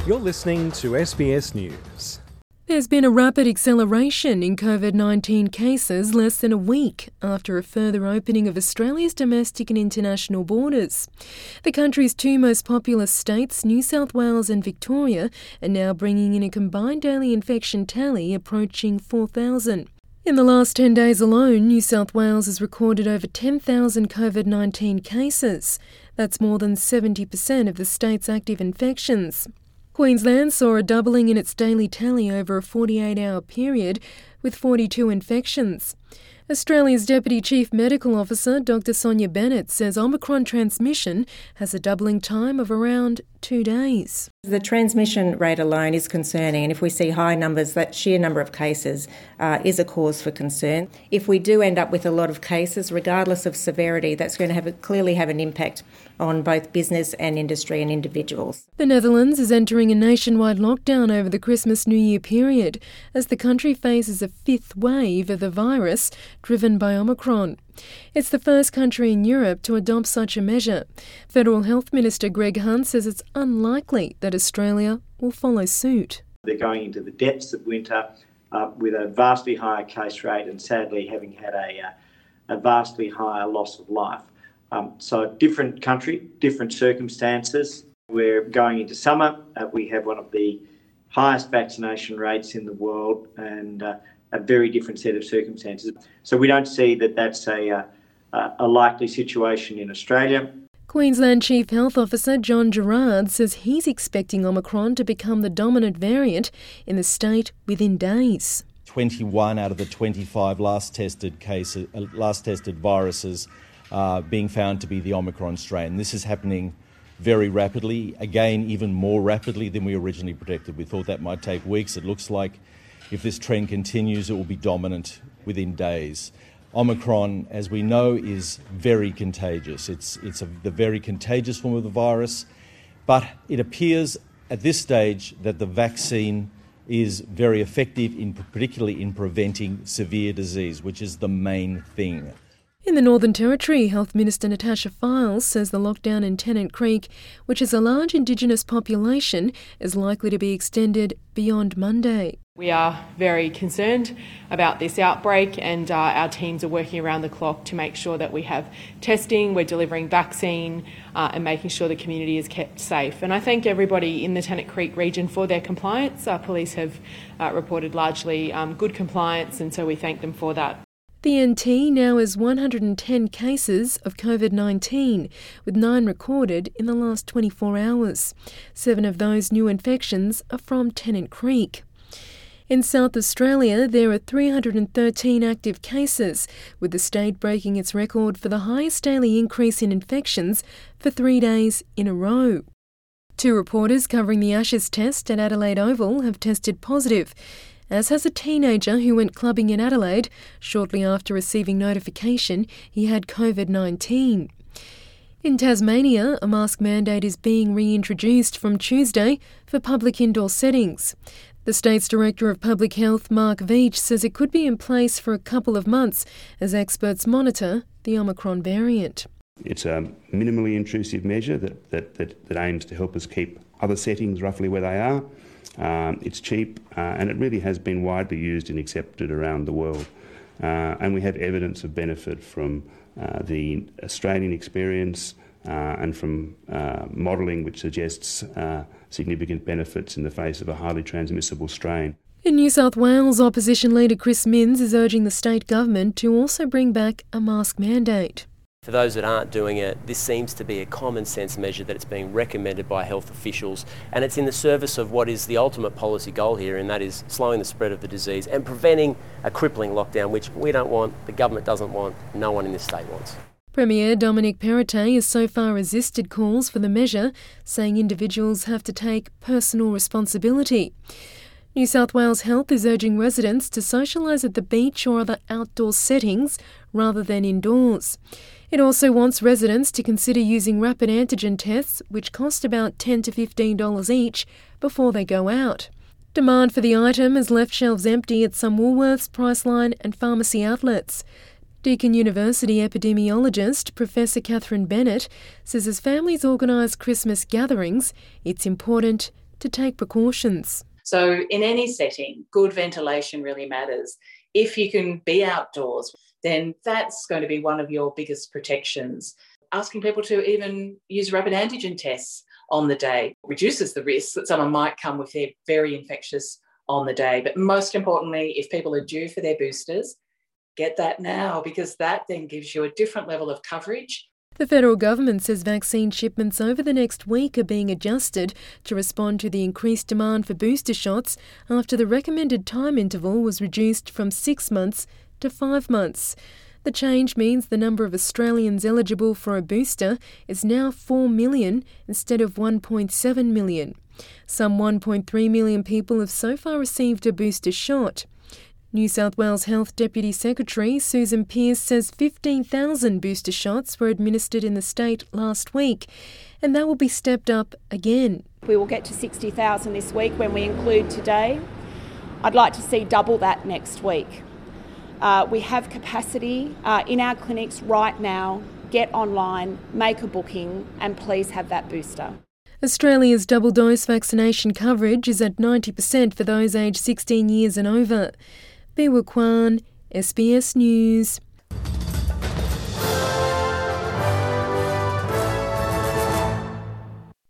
You're listening to SBS News. There's been a rapid acceleration in COVID-19 cases less than a week after a further opening of Australia's domestic and international borders. The country's two most populous states, New South Wales and Victoria, are now bringing in a combined daily infection tally approaching 4,000. In the last 10 days alone, New South Wales has recorded over 10,000 COVID-19 cases. That's more than 70% of the state's active infections. Queensland saw a doubling in its daily tally over a 48-hour period, with 42 infections. Australia's Deputy Chief Medical Officer, Dr Sonia Bennett, says Omicron transmission has a doubling time of around 2 days. The transmission rate alone is concerning, and if we see high numbers, that sheer number of cases is a cause for concern. If we do end up with a lot of cases, regardless of severity, that's going to clearly have an impact on both business and industry and individuals. The Netherlands is entering a nationwide lockdown over the Christmas-New Year period as the country faces a fifth wave of the virus driven by Omicron. It's the first country in Europe to adopt such a measure. Federal Health Minister Greg Hunt says it's unlikely that Australia will follow suit. They're going into the depths of winter with a vastly higher case rate and sadly having had a vastly higher loss of life. So different country, different circumstances. We're going into summer. We have one of the highest vaccination rates in the world and a very different set of circumstances. So we don't see that that's a likely situation in Australia. Queensland Chief Health Officer John Gerrard says he's expecting Omicron to become the dominant variant in the state within days. 21 out of the 25 last tested viruses being found to be the Omicron strain. This is happening very rapidly, again, even more rapidly than we originally predicted. We thought that might take weeks. It looks like if this trend continues, it will be dominant within days. Omicron, as we know, is very contagious. It's the very contagious form of the virus, but it appears at this stage that the vaccine is very effective, particularly in preventing severe disease, which is the main thing. In the Northern Territory, Health Minister Natasha Fyles says the lockdown in Tennant Creek, which has a large Indigenous population, is likely to be extended beyond Monday. We are very concerned about this outbreak and our teams are working around the clock to make sure that we have testing, we're delivering vaccine and making sure the community is kept safe. And I thank everybody in the Tennant Creek region for their compliance. Our police have reported largely good compliance and so we thank them for that. The NT now has 110 cases of COVID-19, with 9 recorded in the last 24 hours. 7 of those new infections are from Tennant Creek. In South Australia, there are 313 active cases, with the state breaking its record for the highest daily increase in infections for 3 days in a row. 2 reporters covering the Ashes test at Adelaide Oval have tested positive, as has a teenager who went clubbing in Adelaide shortly after receiving notification he had COVID-19. In Tasmania, a mask mandate is being reintroduced from Tuesday for public indoor settings. The state's Director of Public Health, Mark Veitch, says it could be in place for a couple of months as experts monitor the Omicron variant. It's a minimally intrusive measure that aims to help us keep other settings roughly where they are. It's cheap and it really has been widely used and accepted around the world. And we have evidence of benefit from the Australian experience and from modelling which suggests significant benefits in the face of a highly transmissible strain. In New South Wales, opposition leader Chris Minns is urging the state government to also bring back a mask mandate. For those that aren't doing it, this seems to be a common sense measure that it's being recommended by health officials, and it's in the service of what is the ultimate policy goal here, and that is slowing the spread of the disease and preventing a crippling lockdown, which we don't want, the government doesn't want, no one in this state wants. Premier Dominic Perrottet has so far resisted calls for the measure, saying individuals have to take personal responsibility. New South Wales Health is urging residents to socialise at the beach or other outdoor settings rather than indoors. It also wants residents to consider using rapid antigen tests, which cost about $10 to $15 each, before they go out. Demand for the item has left shelves empty at some Woolworths, Priceline and pharmacy outlets. Deakin University epidemiologist Professor Catherine Bennett says as families organise Christmas gatherings, it's important to take precautions. So in any setting, good ventilation really matters. If you can be outdoors, then that's going to be one of your biggest protections. Asking people to even use rapid antigen tests on the day reduces the risk that someone might come with their very infectious on the day. But most importantly, if people are due for their boosters, get that now, because that then gives you a different level of coverage. The federal government says vaccine shipments over the next week are being adjusted to respond to the increased demand for booster shots after the recommended time interval was reduced from 6 months to 5 months. The change means the number of Australians eligible for a booster is now 4 million instead of 1.7 million. Some 1.3 million people have so far received a booster shot. New South Wales Health Deputy Secretary Susan Pearce says 15,000 booster shots were administered in the state last week, and that will be stepped up again. We will get to 60,000 this week when we include today. I'd like to see double that next week. We have capacity in our clinics right now. Get online, make a booking, and please have that booster. Australia's double-dose vaccination coverage is at 90% for those aged 16 years and over. Biwa Kwan, SBS News.